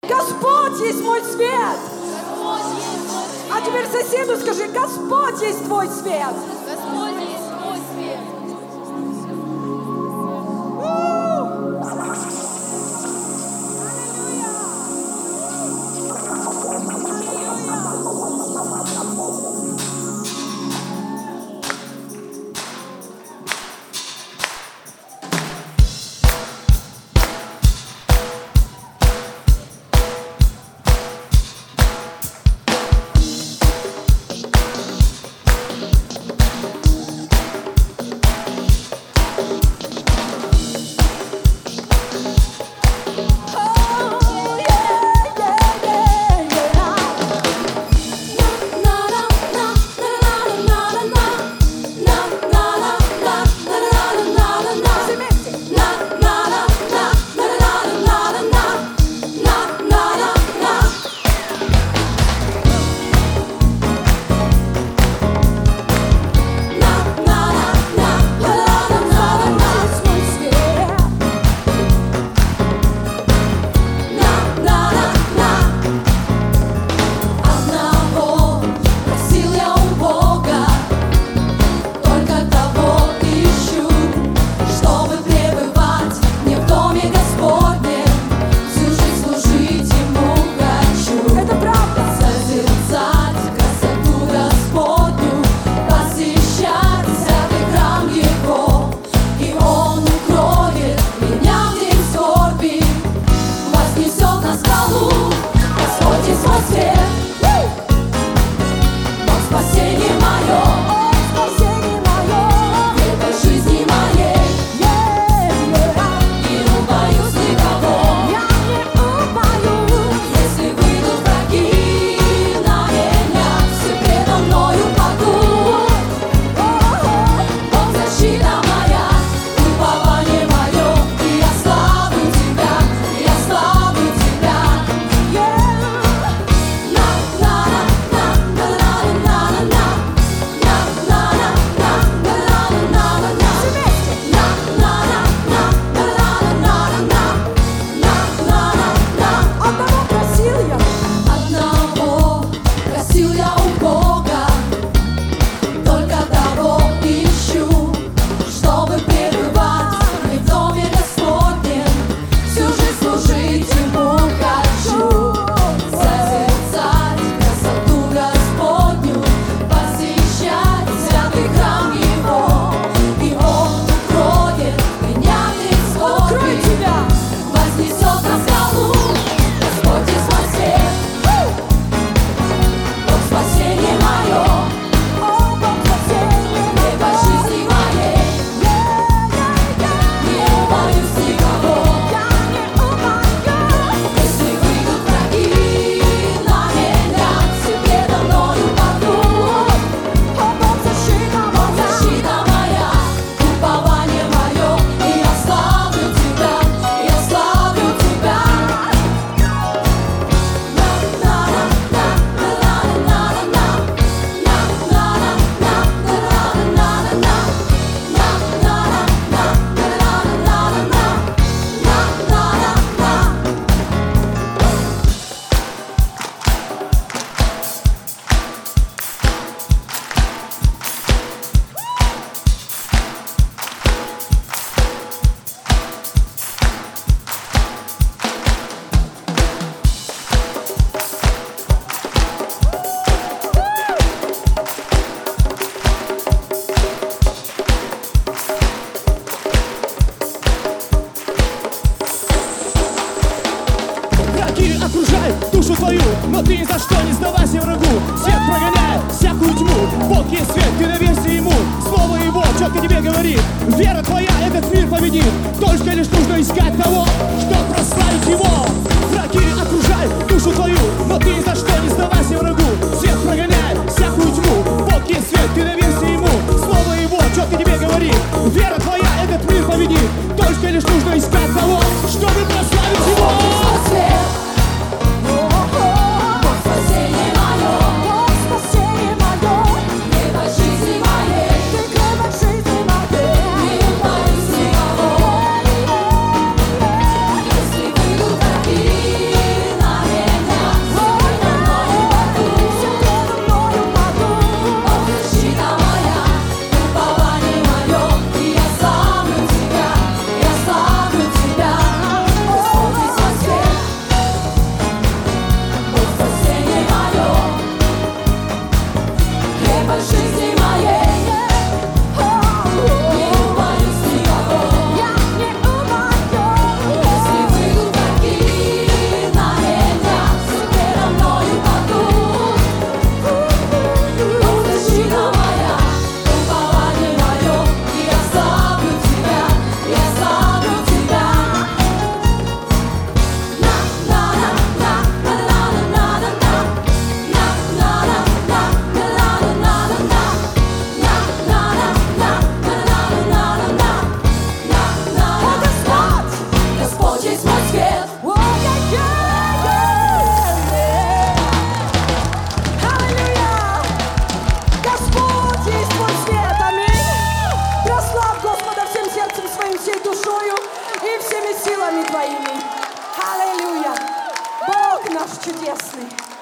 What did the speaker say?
Господь есть мой свет. А теперь соседу скажи: Господь есть твой свет. Господь есть мой свет. душу твою, но ты ни за что не сдавайся врагу. Свет прогоняет всякую тьму, Бог есть свет, ты доверься ему. Слово его четко тебе говорит, вера твоя этот мир победит. Только лишь нужно искать того, что прославить его. Враги окружают душу твою, но ты ни за что не сдавайся врагу. Свет прогоняет всякую тьму, Бог есть свет, ты доверься ему. Слово его четко тебе говорит, вера твоя этот мир победит. Только лишь нужно искать того, чтобы прославить его. чудесный.